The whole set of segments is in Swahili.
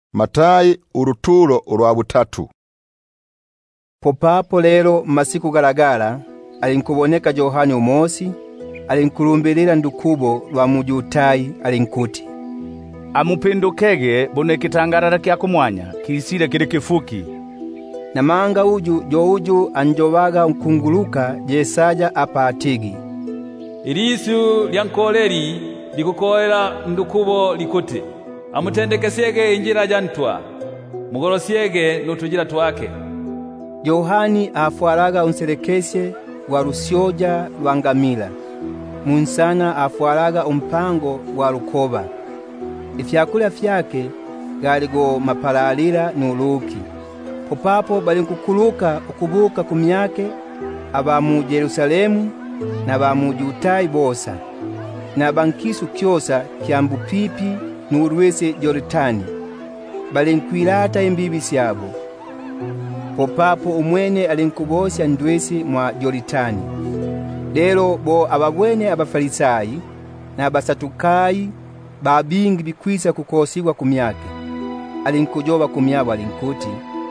Matayi uruturo urwa butatu. Popapo lero masiku galagala alinkuboneka Yohani umosi, alinkulumbilira ndukubo lwa mujutayi alinkuti, amupindukege bune kitangarara kya kumwanya kisile kili kifuki. Namanga uju anjovaga nkunguluka jesaja apa atigi. Ilisu lyankoleri likukoera ndukubo likuti, amutendekesege injira jantwa, mugolosyege nutujira twake. Yohani afuaraga unselekesye wa rusyoja lwa ngamila, munsana afuaraga umpango wa rukoba. Ifyakulya fyake galigo mapalalira nuluki. Popapo balinkukuluka ukubuka kumyake aba mu Yerusalemu na ba mu Yutayi bosa, na bankisu kyosa kyambu pipi n'urwese Yoritani, balinkwilata imbibi syabo. Popapo umwene alinkubosya ndwesi mwa Yoritani. Lero bo ababwene abafarisayi na abasatukayi babingi bikwisa kukosigwa kumyake. Alinkujoba kumyabo alinkuti,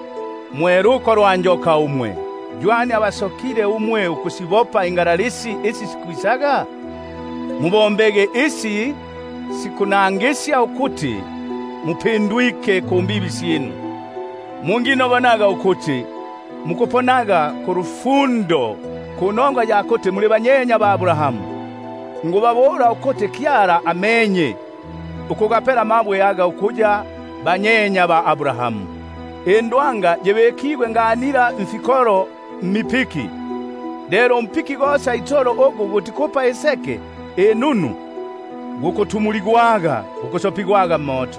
mweruko rwanjoka umwe, jwani abasokile umwe ukusibopa ingaralisi isi sikwisaga? Mubombege isi sikunangesya ukuti mupindwike kumbibi sinu. Mungino bonaga ukuti mukuponaga kurufundo kunongwa ya kuti muli banyenya ba Abrahamu. Ngubabora ukuti kyara amenye ukugapera mabwe yaga ukuja banyenya ba Abrahamu. Endwanga jebekiwe nganira mfikoro mipiki. Lero mpiki gosa itoro ogu gutikopa eseke enunu gukutumuligwaga gukosopigwaga moto.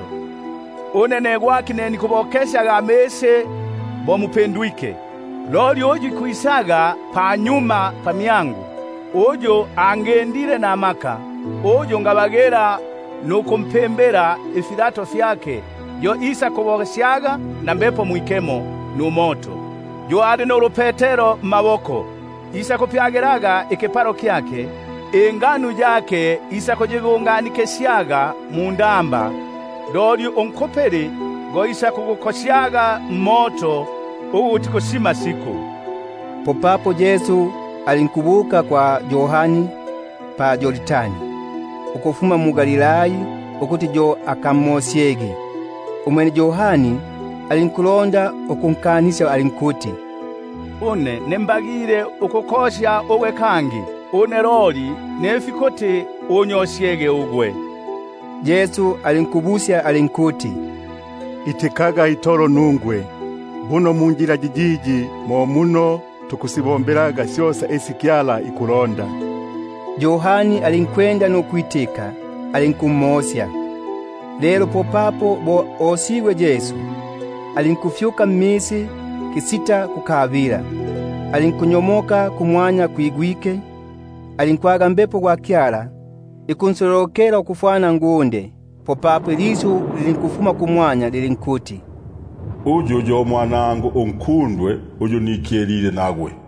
Unene gwaki neni kubokesha gamese bo mupendwike. Loli oji kuisaga pa nyuma pa miangu. Ojo angendire na maka. Ojo ngabagera nukumpembera ifidato fyake. Jo isa kubokeshaga na mbepo mwikemo numoto. Jo ade no rupetero maboko. Isa kupyageraga ikiparo kyake. Enganu jake isa kujigunganike syaga mundamba. Dori onkoperi goisa kugukosyaga moto uti kusima siku. Popapo Yesu alinkubuka kwa Yohani pa Yoritani, ukufuma mu Galilayi ukuti jo akamosyege. Umwene Yohani alinkulonda ukunkanisha alinkuti, une nembagire ukukosya uwe kangi, une roli nefikote unyosyege ugwe. Yesu alinkubusya alinkuti, itikaga itoro nungwe, buno munjira jijiji mo muno tukusibomberaga syosa esikyala ikulonda. Yohani alinkwenda no kwitika, alinkumosya. Lero popapo bo osigwe Yesu, alinkufyuka mmisi kisita kukavira. Alinkunyomoka kumwanya kuigwike, alinkwaga mbepo kwa kyala, ikunsorokera ukufana ngunde. Popapo ilisu lilinkufuma kumwanya lilinkuti, ujo jo mwanangu onkundwe ujo nikelile nagwe.